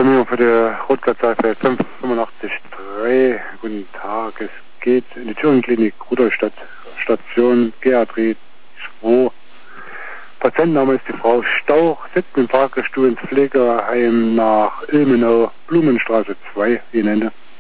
Alarmierung für die Rotplatzei 585-3. Guten Tag, es geht in die Thüringenklinik Rudolstadt, Station Geriatrie 2. Patientenname ist die Frau Stauch, sitzt im Fahrgeststuhl ins Pflegeheim nach Ilmenau, Blumenstraße 2, wie nenne.